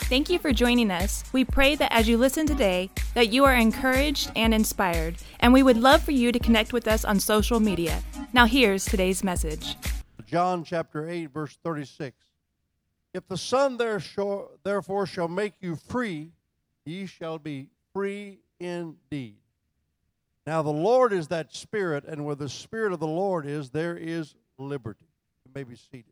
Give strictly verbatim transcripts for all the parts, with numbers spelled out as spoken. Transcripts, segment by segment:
Thank you for joining us. We pray that as you listen today, that you are encouraged and inspired, and we would love for you to connect with us on social media. Now here's today's message. John chapter eight, verse thirty-six. If the Son therefore shall make you free, ye shall be free indeed. Now the Lord is that Spirit, and where the Spirit of the Lord is, there is liberty. You may be seated.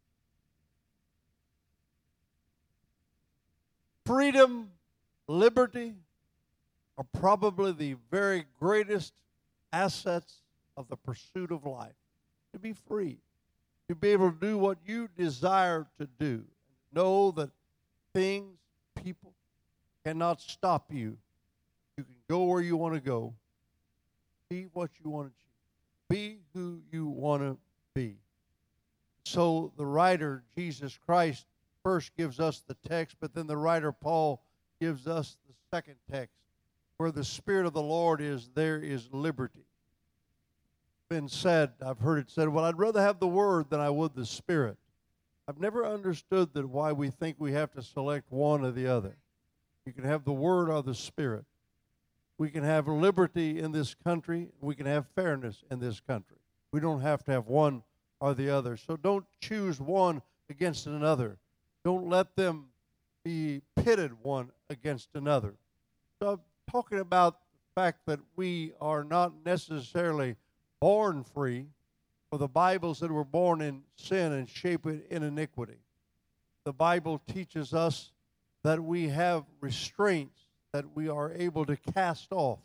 Freedom, liberty are probably the very greatest assets of the pursuit of life. To be free, to be able to do what you desire to do. Know that things, people cannot stop you. You can go where you want to go. Be what you want to achieve. Be who you want to be. So the writer, Jesus Christ, first gives us the text, but then the writer Paul gives us the second text. Where the Spirit of the Lord is, there is liberty. It's been said, I've heard it said, well, I'd rather have the Word than I would the Spirit. I've never understood that why we think we have to select one or the other. You can have the Word or the Spirit. We can have liberty in this country. We can have fairness in this country. We don't have to have one or the other. So don't choose one against another. Don't let them be pitted one against another. So I'm talking about the fact that we are not necessarily born free, for the Bible said we're born in sin and shaped in iniquity. The Bible teaches us that we have restraints that we are able to cast off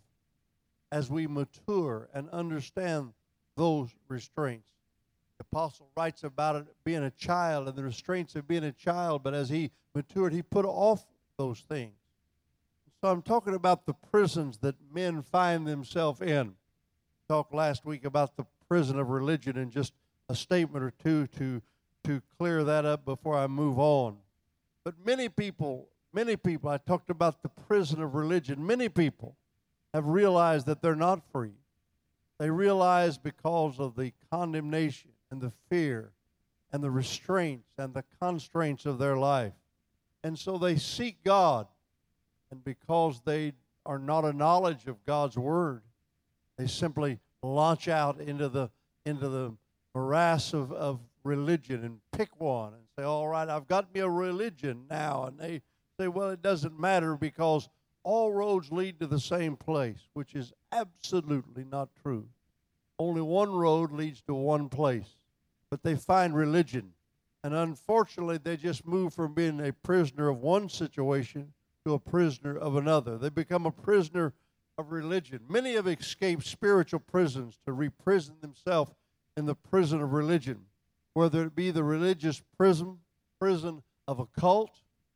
as we mature and understand those restraints. The apostle writes about it being a child and the restraints of being a child, but as he matured, he put off those things. So I'm talking about the prisons that men find themselves in. Talked last week about the prison of religion, and just a statement or two to to clear that up before I move on. But many people, many people, I talked about the prison of religion. Many people have realized that they're not free. They realize because of the condemnation and the fear and the restraints and the constraints of their life. And so they seek God. And because they are not a knowledge of God's Word, they simply launch out into the into the morass of, of religion and pick one and say, all right, I've got me a religion now. And they say, well, it doesn't matter because all roads lead to the same place, which is absolutely not true. Only one road leads to one place. But they find religion. And unfortunately, they just move from being a prisoner of one situation to a prisoner of another. They become a prisoner of religion. Many have escaped spiritual prisons to reprison themselves in the prison of religion, whether it be the religious prison, prison of a cult.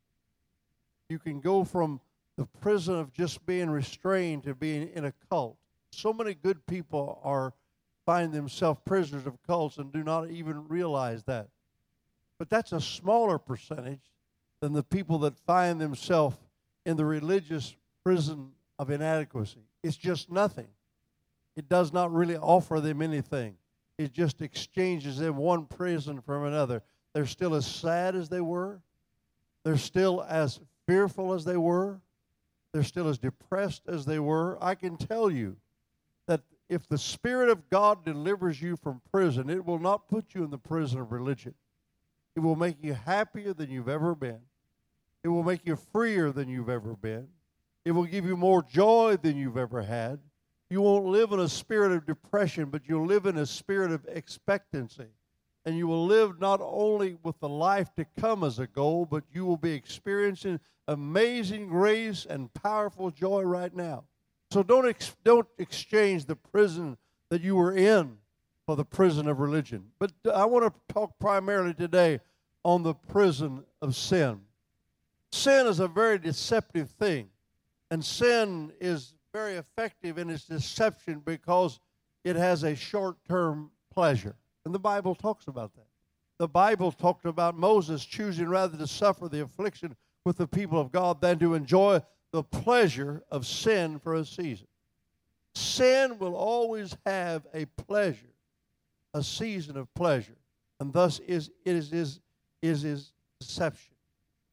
You can go from the prison of just being restrained to being in a cult. So many good people are find themselves prisoners of cults and do not even realize that. But that's a smaller percentage than the people that find themselves in the religious prison of inadequacy. It's just nothing. It does not really offer them anything. It just exchanges them one prison from another. They're still as sad as they were. They're still as fearful as they were. They're still as depressed as they were. I can tell you that if the Spirit of God delivers you from prison, it will not put you in the prison of religion. It will make you happier than you've ever been. It will make you freer than you've ever been. It will give you more joy than you've ever had. You won't live in a spirit of depression, but you'll live in a spirit of expectancy. And you will live not only with the life to come as a goal, but you will be experiencing amazing grace and powerful joy right now. So don't ex- don't exchange the prison that you were in for the prison of religion. But I want to talk primarily today on the prison of sin. Sin is a very deceptive thing, and sin is very effective in its deception because it has a short-term pleasure. And the Bible talks about that. The Bible talked about Moses choosing rather to suffer the affliction with the people of God than to enjoy the pleasure of sin for a season. Sin will always have a pleasure, a season of pleasure, and thus is is is is is deception.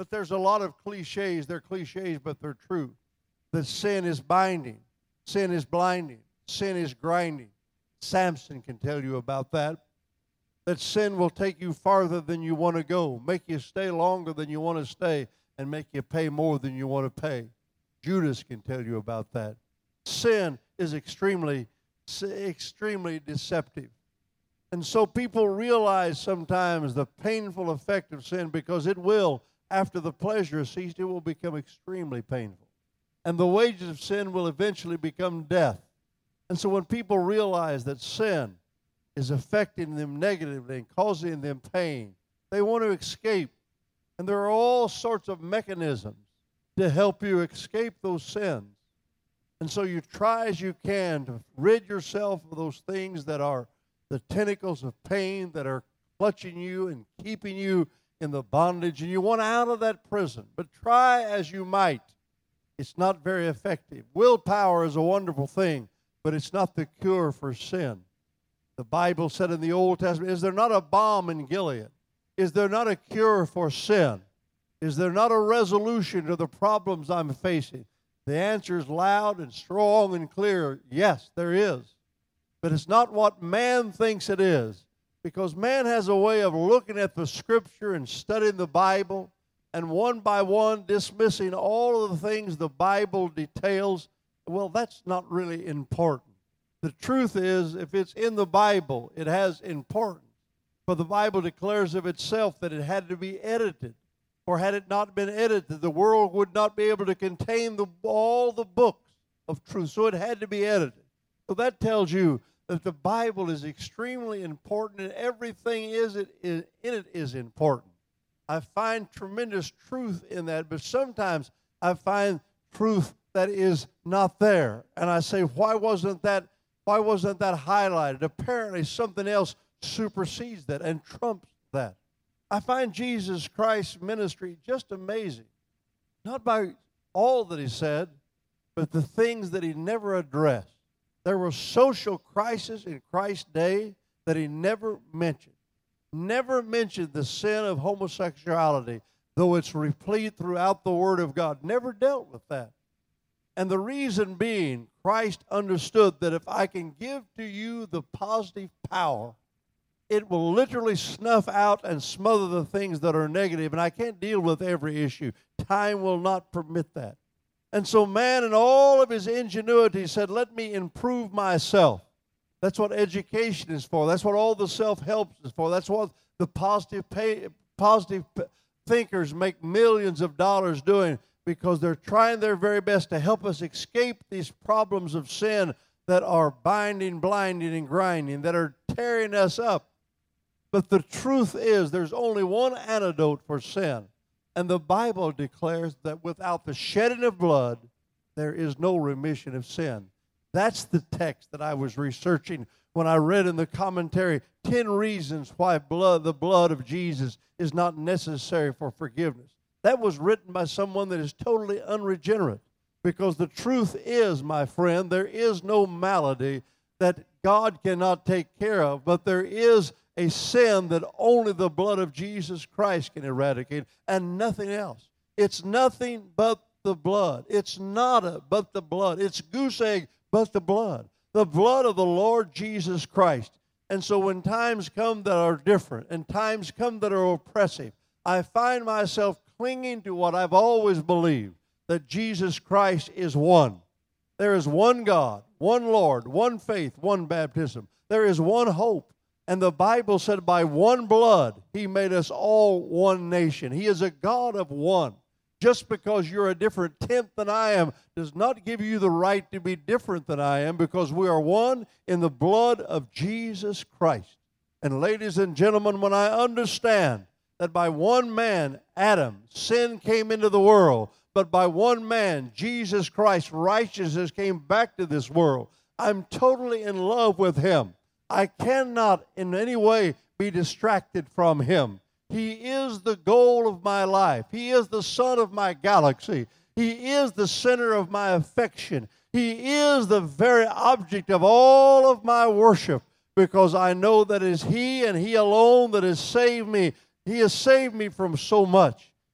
But there's a lot of cliches. They're cliches, but they're true. That sin is binding. Sin is blinding. Sin is grinding. Samson can tell you about that. That sin will take you farther than you want to go, make you stay longer than you want to stay, and make you pay more than you want to pay. Judas can tell you about that. Sin is extremely, extremely deceptive. And so people realize sometimes the painful effect of sin, because it will, after the pleasure ceased, it will become extremely painful. And the wages of sin will eventually become death. And so when people realize that sin is affecting them negatively and causing them pain, they want to escape. And there are all sorts of mechanisms to help you escape those sins. And so you try as you can to rid yourself of those things that are the tentacles of pain that are clutching you and keeping you in the bondage. And you want out of that prison. But try as you might, it's not very effective. Willpower is a wonderful thing, but it's not the cure for sin. The Bible said in the Old Testament, is there not a balm in Gilead? Is there not a cure for sin? Is there not a resolution to the problems I'm facing? The answer is loud and strong and clear. Yes, there is. But it's not what man thinks it is. Because man has a way of looking at the Scripture and studying the Bible and one by one dismissing all of the things the Bible details. Well, that's not really important. The truth is, if it's in the Bible, it has importance. For the Bible declares of itself that it had to be edited. For had it not been edited, the world would not be able to contain the, all the books of truth. So it had to be edited. So that tells you that the Bible is extremely important, and everything is it, is, in it is important. I find tremendous truth in that, but sometimes I find truth that is not there. And I say, why wasn't that, why wasn't that highlighted? Apparently something else supersedes that and trumps that. I find Jesus Christ's ministry just amazing. Not by all that he said, but the things that he never addressed. There were social crises in Christ's day that he never mentioned. Never mentioned the sin of homosexuality, though it's replete throughout the Word of God. Never dealt with that. And the reason being, Christ understood that if I can give to you the positive power, it will literally snuff out and smother the things that are negative, and I can't deal with every issue. Time will not permit that. And so man, in all of his ingenuity, said, let me improve myself. That's what education is for. That's what all the self-help is for. That's what the positive pay, positive thinkers make millions of dollars doing, because they're trying their very best to help us escape these problems of sin that are binding, blinding, and grinding, that are tearing us up. But the truth is, there's only one antidote for sin. And the Bible declares that without the shedding of blood, there is no remission of sin. That's the text that I was researching when I read in the commentary ten reasons why blood, the blood of Jesus is not necessary for forgiveness. That was written by someone that is totally unregenerate. Because the truth is, my friend, there is no malady that God cannot take care of, but there is a sin that only the blood of Jesus Christ can eradicate, and nothing else. It's nothing but the blood. It's nada but the blood. It's goose egg but the blood. The blood of the Lord Jesus Christ. And so when times come that are different, and times come that are oppressive, I find myself clinging to what I've always believed, that Jesus Christ is one. There is one God, one Lord, one faith, one baptism. There is one hope. And the Bible said by one blood, he made us all one nation. He is a God of one. Just because you're a different tenth than I am does not give you the right to be different than I am, because we are one in the blood of Jesus Christ. And ladies and gentlemen, when I understand that by one man, Adam, sin came into the world, but by one man, Jesus Christ, righteousness came back to this world, I'm totally in love with him. I cannot in any way be distracted from him. He is the goal of my life. He is the sun of my galaxy. He is the center of my affection. He is the very object of all of my worship, because I know that it is he and he alone that has saved me. He has saved me from so much.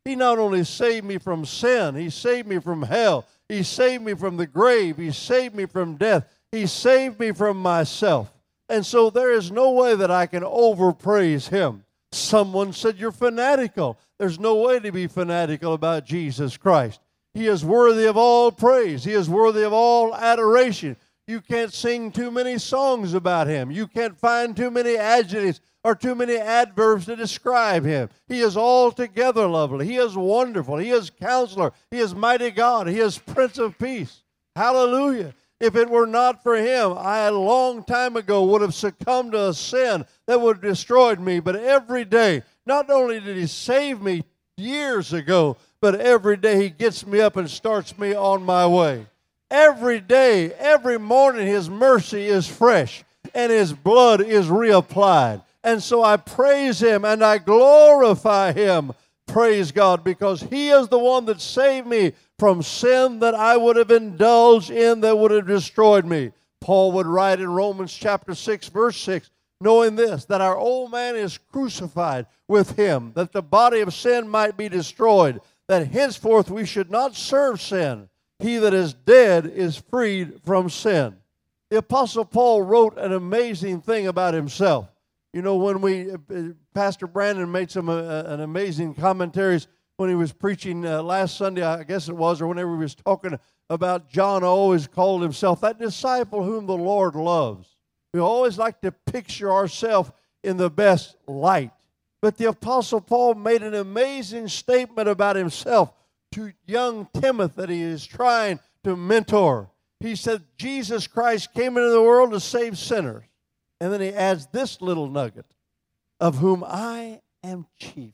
He not only saved me from sin, He saved me from hell. He saved me from the grave. He saved me from death. He saved me from myself. And so there is no way that I can overpraise Him. Someone said, you're fanatical. There's no way to be fanatical about Jesus Christ. He is worthy of all praise. He is worthy of all adoration. You can't sing too many songs about Him. You can't find too many adjectives or too many adverbs to describe Him. He is altogether lovely. He is wonderful. He is Counselor. He is Mighty God. He is Prince of Peace. Hallelujah. If it were not for Him, I a long time ago would have succumbed to a sin that would have destroyed me. But every day, not only did He save me years ago, but every day He gets me up and starts me on my way. Every day, every morning, His mercy is fresh and His blood is reapplied. And so I praise Him and I glorify Him. Praise God, because He is the one that saved me from sin that I would have indulged in that would have destroyed me. Paul would write in Romans chapter six, verse six, knowing this, that our old man is crucified with Him, that the body of sin might be destroyed, that henceforth we should not serve sin. He that is dead is freed from sin. The Apostle Paul wrote an amazing thing about himself. You know, when we, uh, Pastor Brandon made some uh, an amazing commentaries when he was preaching uh, last Sunday, I guess it was, or whenever he was talking about John, always called himself that disciple whom the Lord loves. We always like to picture ourselves in the best light. But the Apostle Paul made an amazing statement about himself to young Timothy that he is trying to mentor. He said, Jesus Christ came into the world to save sinners. And then he adds this little nugget, of whom I am chief.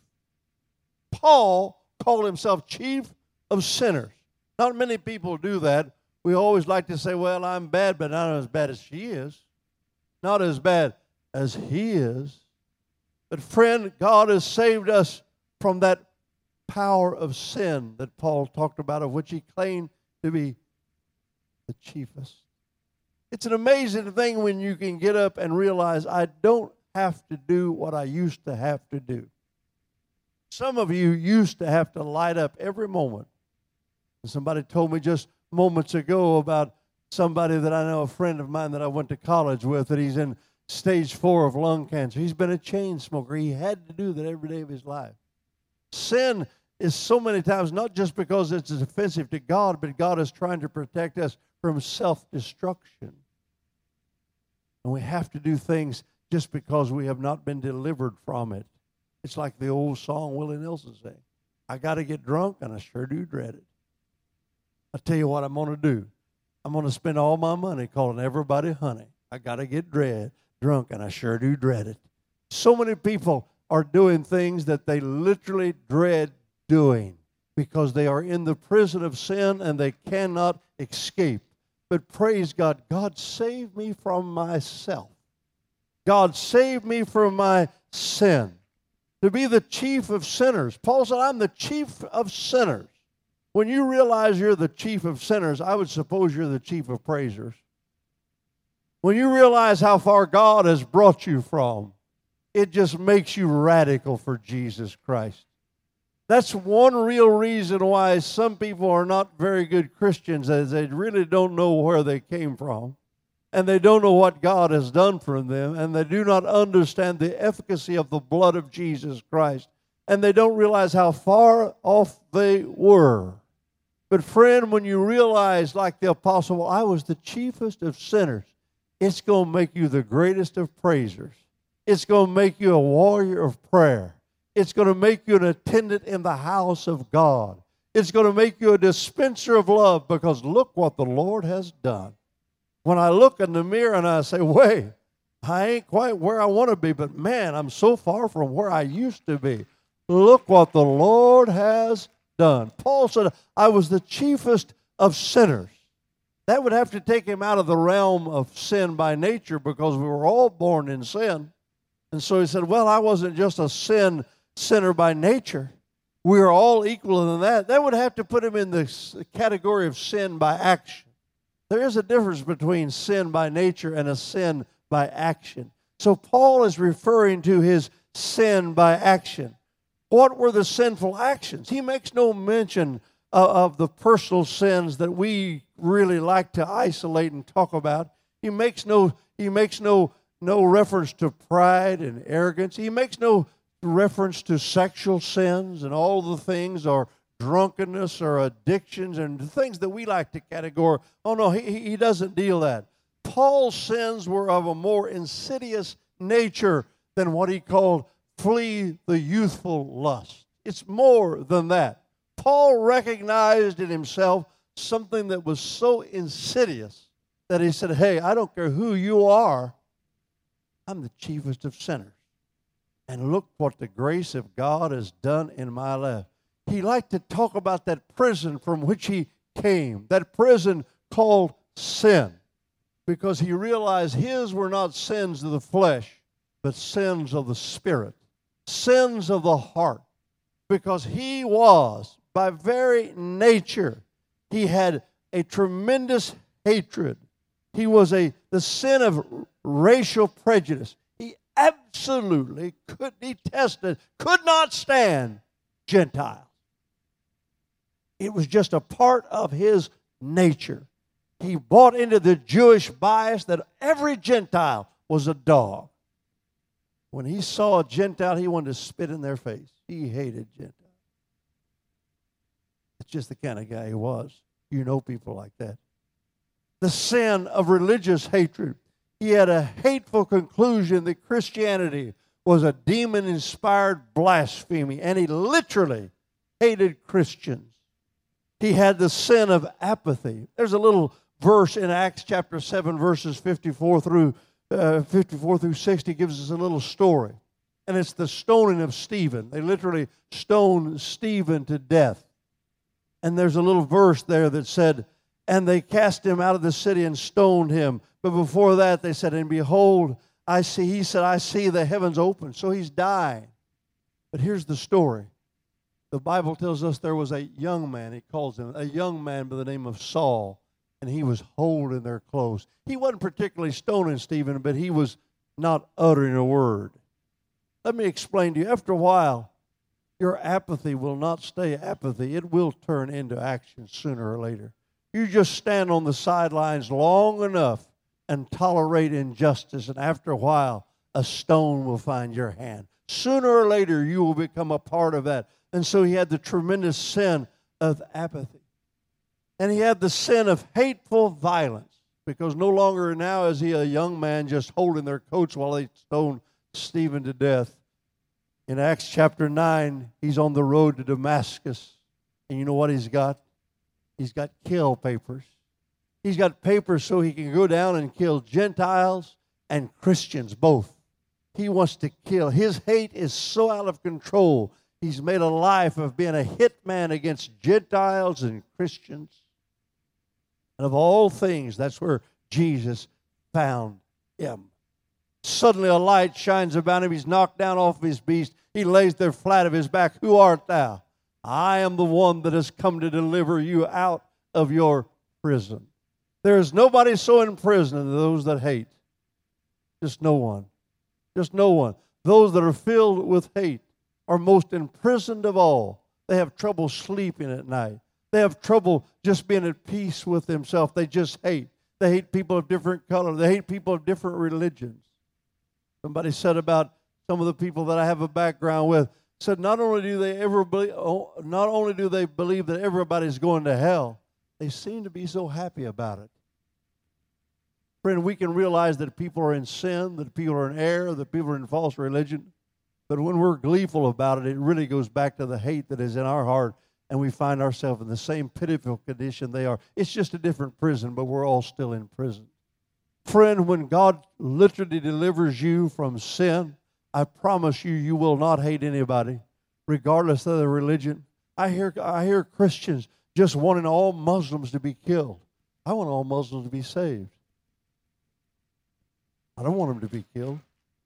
Paul called himself chief of sinners. Not many people do that. We always like to say, well, I'm bad, but not as bad as she is. Not as bad as he is. But friend, God has saved us from that power of sin that Paul talked about, of which he claimed to be the chiefest. It's an amazing thing when you can get up and realize I don't have to do what I used to have to do. Some of you used to have to light up every moment. Somebody told me just moments ago about somebody that I know, a friend of mine that I went to college with, that he's in stage four of lung cancer. He's been a chain smoker. He had to do that every day of his life. Sin is so many times not just because it's offensive to God, but God is trying to protect us from self-destruction. And we have to do things just because we have not been delivered from it. It's like the old song Willie Nelson sang, I got to get drunk, and I sure do dread it. I tell you what I'm going to do. I'm going to spend all my money calling everybody honey. I got to get dread, drunk, and I sure do dread it. So many people are doing things that they literally dread doing because they are in the prison of sin and they cannot escape. But praise God, God saved me from myself. God saved me from my sin. To be the chief of sinners. Paul said, I'm the chief of sinners. When you realize you're the chief of sinners, I would suppose you're the chief of praisers. When you realize how far God has brought you from, it just makes you radical for Jesus Christ. That's one real reason why some people are not very good Christians, as they really don't know where they came from. And they don't know what God has done for them. And they do not understand the efficacy of the blood of Jesus Christ. And they don't realize how far off they were. But friend, when you realize, like the apostle, well, I was the chiefest of sinners, it's going to make you the greatest of praisers. It's going to make you a warrior of prayer. It's going to make you an attendant in the house of God. It's going to make you a dispenser of love, because look what the Lord has done. When I look in the mirror and I say, wait, I ain't quite where I want to be, but man, I'm so far from where I used to be. Look what the Lord has done. Paul said, I was the chiefest of sinners. That would have to take him out of the realm of sin by nature, because we were all born in sin. And so he said, well, I wasn't just a sin sinner by nature. We are all equal in that. That would have to put him in the category of sin by action. There is a difference between sin by nature and a sin by action. So Paul is referring to his sin by action. What were the sinful actions? He makes no mention of, of the personal sins that we really like to isolate and talk about. He makes no, he makes no, no reference to pride and arrogance. He makes no reference to sexual sins and all the things, or drunkenness or addictions and things that we like to categorize. Oh no, he, he doesn't deal that. Paul's sins were of a more insidious nature than what he called flee the youthful lust. It's more than that. Paul recognized in himself something that was so insidious that he said, hey, I don't care who you are, I'm the chiefest of sinners. And look what the grace of God has done in my life. He liked to talk about that prison from which he came, that prison called sin, because he realized his were not sins of the flesh, but sins of the spirit, sins of the heart, because he was, by very nature, he had a tremendous hatred. He was a the sin of racial prejudice. He absolutely could detested, could not stand Gentiles. It was just a part of his nature. He bought into the Jewish bias that every Gentile was a dog. When he saw a Gentile, he wanted to spit in their face. He hated Gentiles. That's just the kind of guy he was. You know people like that. The sin of religious hatred. He had a hateful conclusion that Christianity was a demon-inspired blasphemy, and he literally hated Christians. He had the sin of apathy. There's a little verse in Acts chapter seven, verses fifty-four through uh, fifty-four through sixty, gives us a little story. And it's the stoning of Stephen. They literally stoned Stephen to death. And there's a little verse there that said, and they cast him out of the city and stoned him. But before that they said, and behold, I see, he said, I see the heavens open. So he's dying. But here's the story. The Bible tells us there was a young man, it calls him, a young man by the name of Saul, and he was holding their clothes. He wasn't particularly stoning Stephen, but he was not uttering a word. Let me explain to you. After a while, your apathy will not stay apathy. It will turn into action sooner or later. You just stand on the sidelines long enough and tolerate injustice, and after a while, a stone will find your hand. Sooner or later, you will become a part of that. And so he had the tremendous sin of apathy. And he had the sin of hateful violence, because no longer now is he a young man just holding their coats while they stoned Stephen to death. In Acts chapter nine, he's on the road to Damascus. And you know what he's got? He's got kill papers. He's got papers so he can go down and kill Gentiles and Christians both. He wants to kill. His hate is so out of control. He's made a life of being a hitman against Gentiles and Christians. And of all things, that's where Jesus found him. Suddenly a light shines about him. He's knocked down off his beast. He lays there flat of his back. Who art thou? I am the one that has come to deliver you out of your prison. There is nobody so in prison as those that hate. Just no one. Just no one. Those that are filled with hate are most imprisoned of all. They have trouble sleeping at night. They have trouble just being at peace with themselves. They just hate. They hate people of different color. They hate people of different religions. Somebody said about some of the people that I have a background with, said not only do they ever believe, not only do they believe that everybody's going to hell, they seem to be so happy about it. Friend, we can realize that people are in sin, that people are in error, that people are in false religion. But when we're gleeful about it, it really goes back to the hate that is in our heart, and we find ourselves in the same pitiful condition they are. It's just a different prison, but we're all still in prison. Friend, when God literally delivers you from sin, I promise you, you will not hate anybody, regardless of their religion. I hear, I hear Christians just wanting all Muslims to be killed. I want all Muslims to be saved. I don't want them to be killed.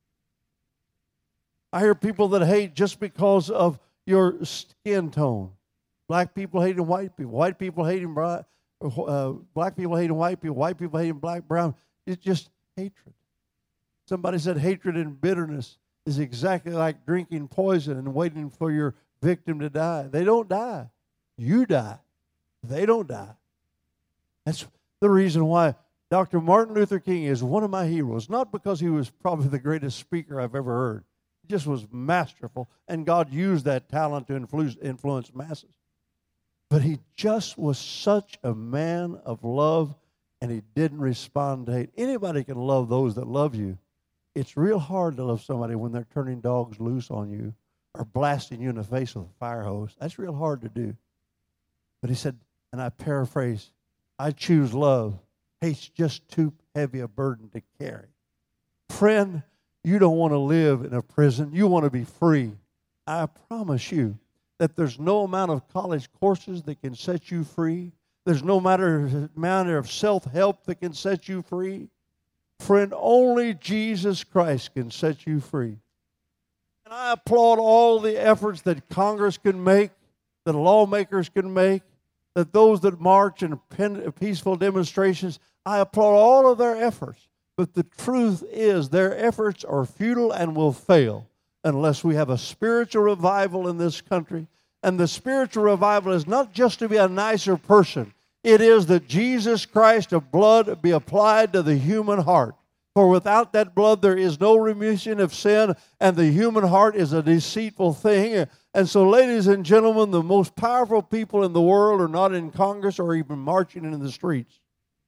I hear people that hate just because of your skin tone. Black people hating white people. White people hating black, uh, black people hating white people. White people hating black, brown. It's just hatred. Somebody said hatred and bitterness is exactly like drinking poison and waiting for your victim to die. They don't die. You die. They don't die. That's the reason why Doctor Martin Luther King is one of my heroes, not because he was probably the greatest speaker I've ever heard. He just was masterful, and God used that talent to influence, influence masses. But he just was such a man of love, and he didn't respond to hate. Anybody can love those that love you. It's real hard to love somebody when they're turning dogs loose on you or blasting you in the face with a fire hose. That's real hard to do. But he said, and I paraphrase, I choose love. Hate's just too heavy a burden to carry. Friend, you don't want to live in a prison. You want to be free. I promise you that there's no amount of college courses that can set you free. There's no matter amount of self-help that can set you free. Friend, only Jesus Christ can set you free. And I applaud all the efforts that Congress can make, that lawmakers can make, that those that march in peaceful demonstrations, I applaud all of their efforts. But the truth is their efforts are futile and will fail unless we have a spiritual revival in this country. And the spiritual revival is not just to be a nicer person. It is that Jesus Christ of blood be applied to the human heart. For without that blood there is no remission of sin, and the human heart is a deceitful thing. And so, ladies and gentlemen, the most powerful people in the world are not in Congress or even marching in the streets.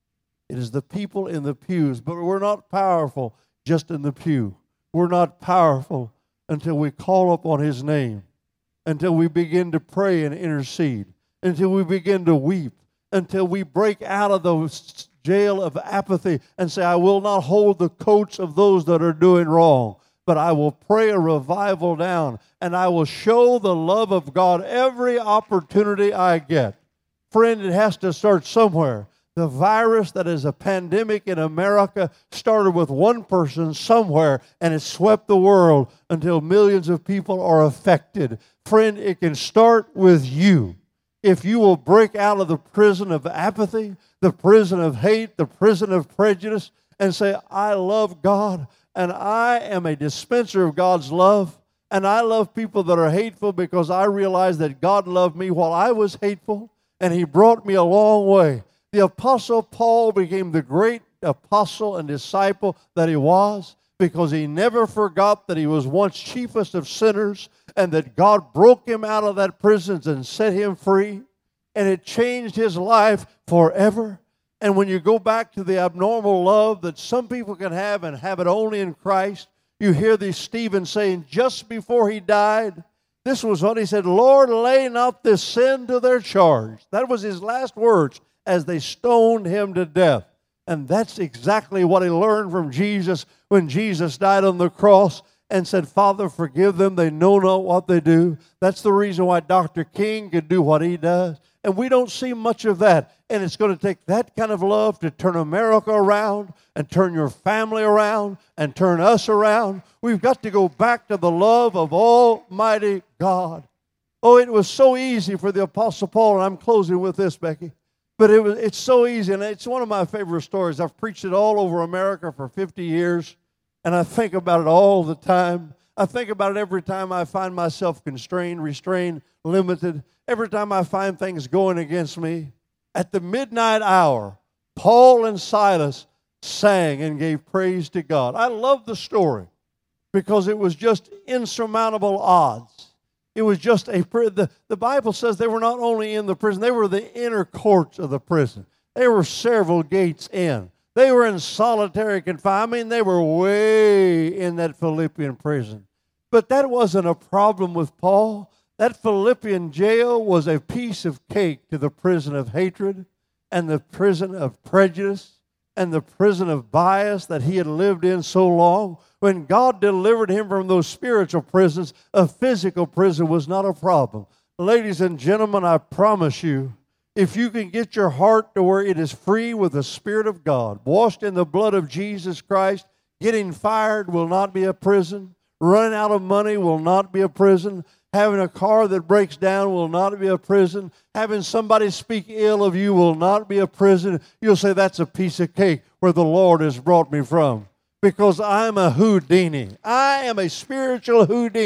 It is the people in the pews. But we're not powerful just in the pew. We're not powerful until we call upon His name, until we begin to pray and intercede, until we begin to weep, until we break out of the jail of apathy and say, I will not hold the coats of those that are doing wrong, but I will pray a revival down, and I will show the love of God every opportunity I get. Friend, it has to start somewhere. The virus that is a pandemic in America started with one person somewhere, and it swept the world until millions of people are affected. Friend, it can start with you. If you will break out of the prison of apathy, the prison of hate, the prison of prejudice, and say, I love God, and I am a dispenser of God's love, and I love people that are hateful because I realize that God loved me while I was hateful, and He brought me a long way. The Apostle Paul became the great apostle and disciple that he was because he never forgot that he was once chiefest of sinners and that God broke him out of that prison and set him free. And it changed his life forever. And when you go back to the abnormal love that some people can have and have it only in Christ, you hear these Stephen saying just before he died, this was what he said, Lord, lay not this sin to their charge. That was his last words as they stoned him to death. And that's exactly what he learned from Jesus when Jesus died on the cross and said, Father, forgive them. They know not what they do. That's the reason why Doctor King could do what he does. And we don't see much of that. And it's going to take that kind of love to turn America around and turn your family around and turn us around. We've got to go back to the love of Almighty God. Oh, it was so easy for the Apostle Paul, and I'm closing with this, Becky. But it was, it's so easy, and it's one of my favorite stories. I've preached it all over America for fifty years, and I think about it all the time. I think about it every time I find myself constrained, restrained, limited, every time I find things going against me. At the midnight hour, Paul and Silas sang and gave praise to God. I love the story because it was just insurmountable odds. It was just a, the, the Bible says they were not only in the prison, they were the inner courts of the prison. They were several gates in. They were in solitary confinement. I mean, they were way in that Philippian prison. But that wasn't a problem with Paul. That Philippian jail was a piece of cake to the prison of hatred and the prison of prejudice and the prison of bias that he had lived in so long. When God delivered him from those spiritual prisons, a physical prison was not a problem. Ladies and gentlemen, I promise you, if you can get your heart to where it is free with the Spirit of God, washed in the blood of Jesus Christ, getting fired will not be a prison. Running out of money will not be a prison. Having a car that breaks down will not be a prison. Having somebody speak ill of you will not be a prison. You'll say, that's a piece of cake where the Lord has brought me from. Because I'm a Houdini. I am a spiritual Houdini.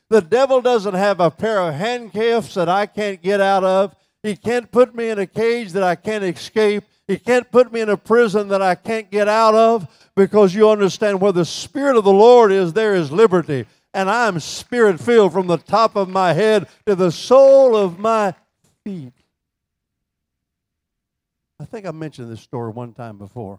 The devil doesn't have a pair of handcuffs that I can't get out of. He can't put me in a cage that I can't escape. He can't put me in a prison that I can't get out of, because you understand, where the Spirit of the Lord is, there is liberty. And I'm Spirit-filled from the top of my head to the sole of my feet. I think I mentioned this story one time before.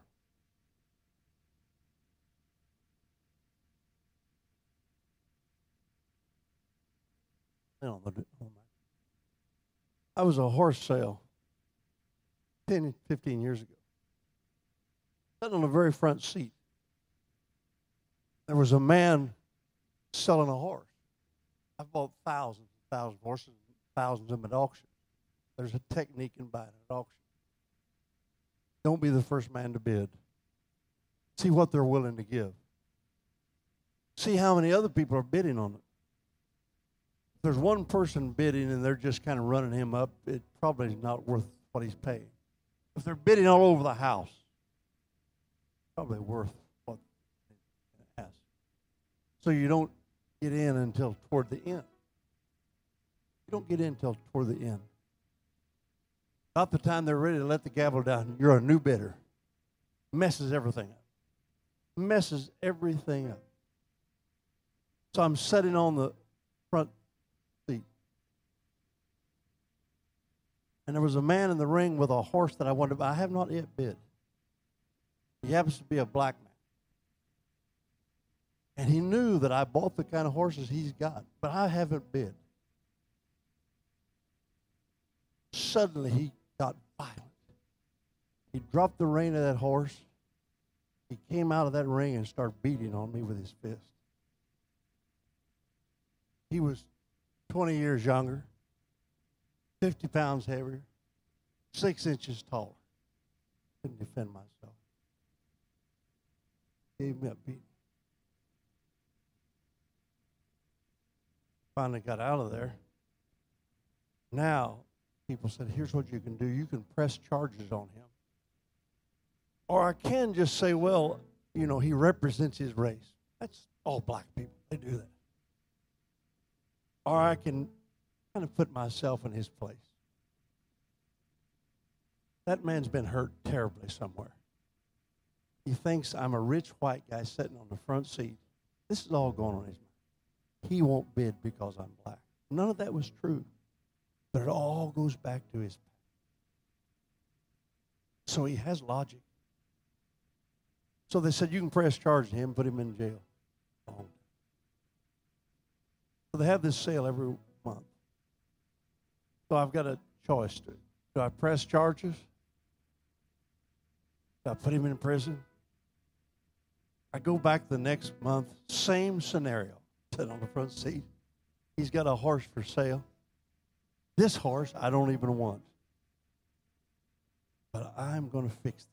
I was a horse sale ten, fifteen years ago. Sitting on the very front seat, there was a man selling a horse. I've bought thousands and thousands of horses, thousands of them at auction. There's a technique in buying at auction. Don't be the first man to bid. See what they're willing to give. See how many other people are bidding on it. If there's one person bidding and they're just kind of running him up, it probably is not worth what he's paying. If they're bidding all over the house, probably worth what it has. So you don't get in until toward the end. You don't get in until toward the end. About the time they're ready to let the gavel down, you're a new bidder. Messes everything up. Messes everything up. So I'm sitting on the front seat. And there was a man in the ring with a horse that I wanted to buy. I have not yet bid. He happens to be a black man. And he knew that I bought the kind of horses he's got, but I haven't bid. Suddenly he got violent. He dropped the rein of that horse. He came out of that ring and started beating on me with his fist. He was twenty years younger, fifty pounds heavier, six inches taller. Couldn't defend myself. Gave me a beating. Finally got out of there. Now, people said, here's what you can do. You can press charges on him. Or I can just say, well, you know, he represents his race. That's all black people. They do that. Or I can kind of put myself in his place. That man's been hurt terribly somewhere. He thinks I'm a rich white guy sitting on the front seat. This is all going on in his mind. He won't bid because I'm black. None of that was true. But it all goes back to his past. So he has logic. So they said, you can press charges on him, put him in jail. So they have this sale every month. So I've got a choice. Do, do I press charges? Do I put him in prison? I go back the next month, same scenario. Sitting on the front seat. He's got a horse for sale. This horse I don't even want. But I'm going to fix it.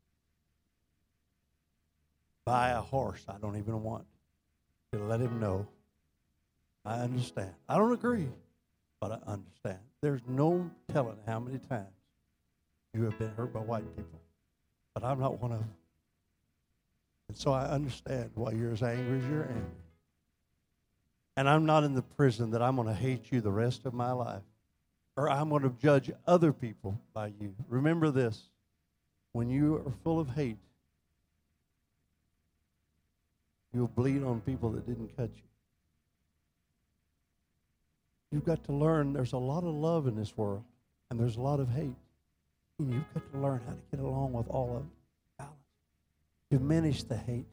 Buy a horse I don't even want. To let him know I understand. I don't agree, but I understand. There's no telling how many times you have been hurt by white people. But I'm not one of them. And so I understand why you're as angry as you're angry. And I'm not in the prison that I'm going to hate you the rest of my life. Or I'm going to judge other people by you. Remember this. When you are full of hate, you'll bleed on people that didn't cut you. You've got to learn there's a lot of love in this world. And there's a lot of hate. And you've got to learn how to get along with all of it. Balance. Diminish the hate.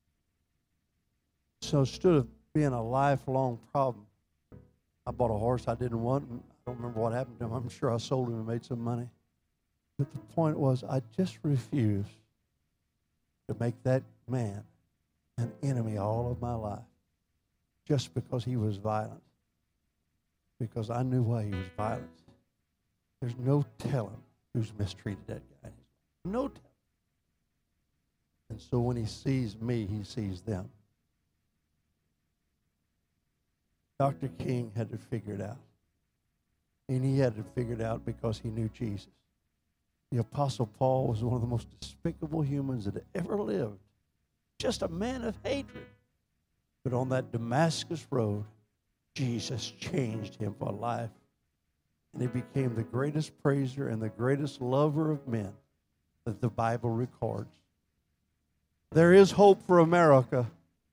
So instead of being a lifelong problem, I bought a horse I didn't want, and I don't remember what happened to him. I'm sure I sold him and made some money. But the point was, I just refused to make that man an enemy all of my life just because he was violent. Because I knew why he was violent. There's no telling who's mistreated that guy. No telling. And so when he sees me, he sees them. Doctor King had to figure it out. And he had to figure it out because he knew Jesus. The Apostle Paul was one of the most despicable humans that ever lived. Just a man of hatred. But on that Damascus road, Jesus changed him for life. And he became the greatest praiser and the greatest lover of men that the Bible records. There is hope for America,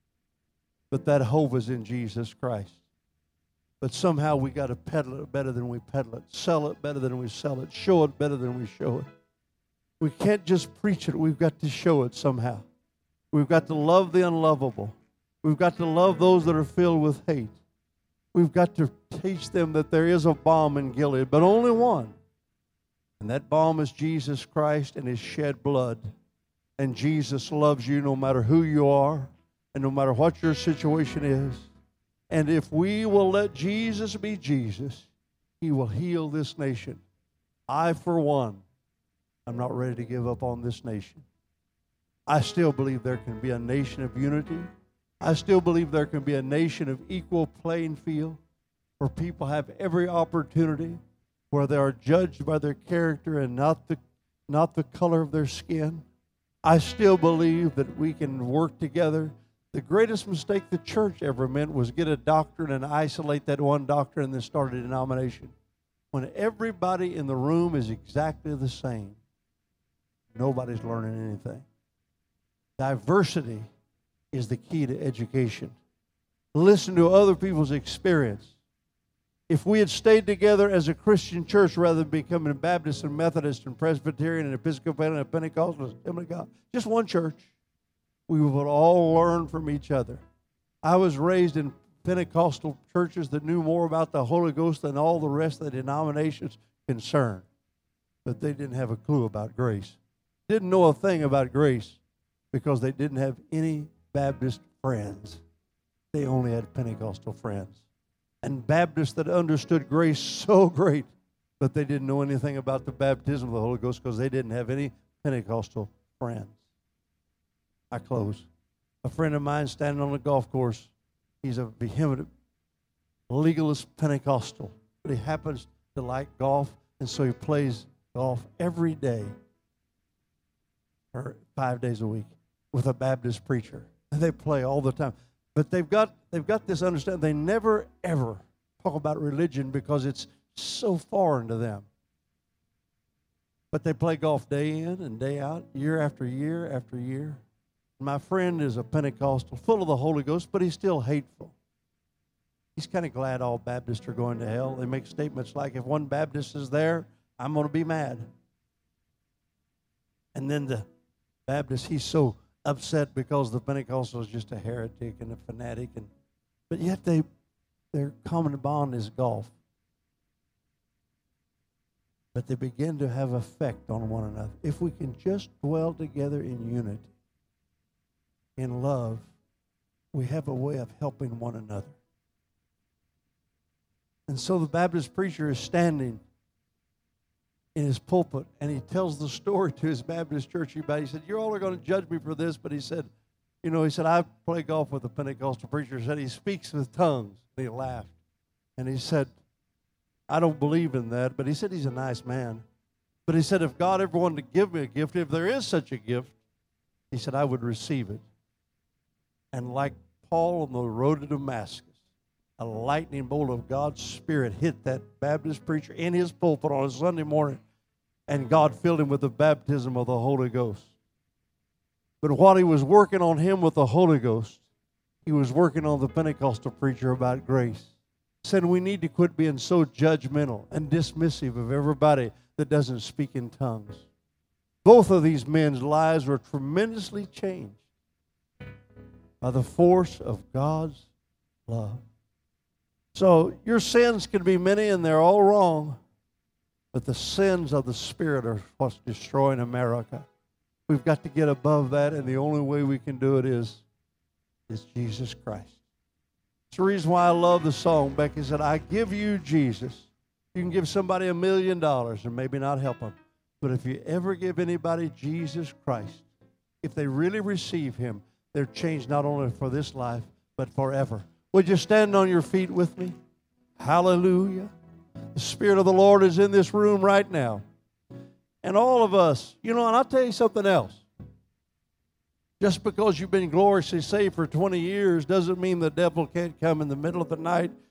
but that hope is in Jesus Christ. But somehow we got to peddle it better than we peddle it, sell it better than we sell it, show it better than we show it. We can't just preach it. We've got to show it somehow. We've got to love the unlovable. We've got to love those that are filled with hate. We've got to teach them that there is a balm in Gilead, but only one. And that balm is Jesus Christ and his shed blood. And Jesus loves you no matter who you are and no matter what your situation is. And if we will let Jesus be Jesus, he will heal this nation. I, for one, I'm not ready to give up on this nation. I still believe there can be a nation of unity. I still believe there can be a nation of equal playing field where people have every opportunity, where they are judged by their character and not the, not the color of their skin. I still believe that we can work together. The greatest mistake the church ever made was get a doctrine and isolate that one doctrine and then start a denomination. When everybody in the room is exactly the same, nobody's learning anything. Diversity is the key to education. Listen to other people's experience. If we had stayed together as a Christian church rather than becoming Baptist and Methodist and Presbyterian and Episcopalian and Pentecostal and Assembly of God, just one church, we would all learn from each other. I was raised in Pentecostal churches that knew more about the Holy Ghost than all the rest of the denominations concerned. But they didn't have a clue about grace. Didn't know a thing about grace because they didn't have any Baptist friends. They only had Pentecostal friends. And Baptists that understood grace so great, but they didn't know anything about the baptism of the Holy Ghost because they didn't have any Pentecostal friends. I close. A friend of mine standing on a golf course, he's a vehement legalist Pentecostal, but he happens to like golf, and so he plays golf every day, or five days a week, with a Baptist preacher. And they play all the time. But they've got they've got this understanding. They never, ever talk about religion because it's so foreign to them. But they play golf day in and day out, year after year after year. My friend is a Pentecostal, full of the Holy Ghost, but he's still hateful. He's kind of glad all Baptists are going to hell. They make statements like, if one Baptist is there, I'm going to be mad. And then the Baptist, he's so upset because the Pentecostal is just a heretic and a fanatic, and but yet they their common bond is golf. But they begin to have effect on one another. If we can just dwell together in unity, in love, we have a way of helping one another. And so the Baptist preacher is standing in his pulpit, and he tells the story to his Baptist church. He said, "You all are going to judge me for this," but he said, you know, he said, "I play golf with a Pentecostal preacher." He said, "He speaks with tongues." And he laughed. And he said, "I don't believe in that," but he said he's a nice man. But he said, if God ever wanted to give me a gift, if there is such a gift, he said, I would receive it. And like Paul on the road to Damascus, a lightning bolt of God's Spirit hit that Baptist preacher in his pulpit on a Sunday morning, and God filled him with the baptism of the Holy Ghost. But while he was working on him with the Holy Ghost, he was working on the Pentecostal preacher about grace. Said we need to quit being so judgmental and dismissive of everybody that doesn't speak in tongues. Both of these men's lives were tremendously changed by the force of God's love. So your sins can be many and they're all wrong, but the sins of the Spirit are what's destroying America. We've got to get above that, and the only way we can do it is, is Jesus Christ. It's the reason why I love the song. Becky said, I give you Jesus. You can give somebody a million dollars and maybe not help them. But if you ever give anybody Jesus Christ, if they really receive him, they're changed not only for this life, but forever. Would you stand on your feet with me? Hallelujah. The Spirit of the Lord is in this room right now. And all of us, you know, and I'll tell you something else. Just because you've been gloriously saved for twenty years doesn't mean the devil can't come in the middle of the night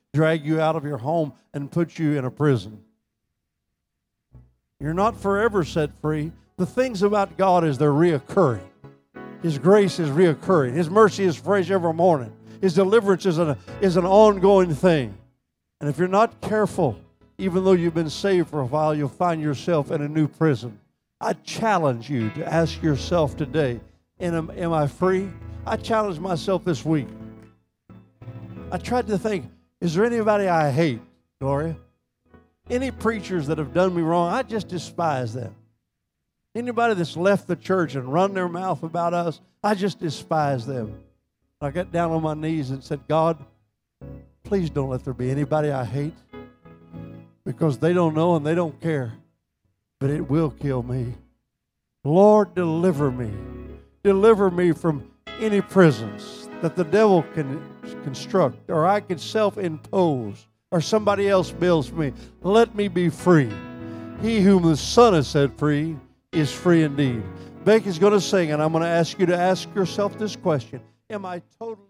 drag you out of your home and put you in a prison. You're not forever set free. The things about God is they're reoccurring. His grace is reoccurring. His mercy is fresh every morning. His deliverance is an, is an ongoing thing. And if you're not careful, even though you've been saved for a while, you'll find yourself in a new prison. I challenge you to ask yourself today, am, am I free? I challenged myself this week. I tried to think, is there anybody I hate, Gloria? Any preachers that have done me wrong, I just despise them. Anybody that's left the church and run their mouth about us, I just despise them. I got down on my knees and said, God, please don't let there be anybody I hate, because they don't know and they don't care, but it will kill me. Lord, deliver me. Deliver me from any prisons that the devil can construct, or I can self-impose, or somebody else builds me. Let me be free. He whom the Son has set free is free indeed. Becky's going to sing, and I'm going to ask you to ask yourself this question. Am I totally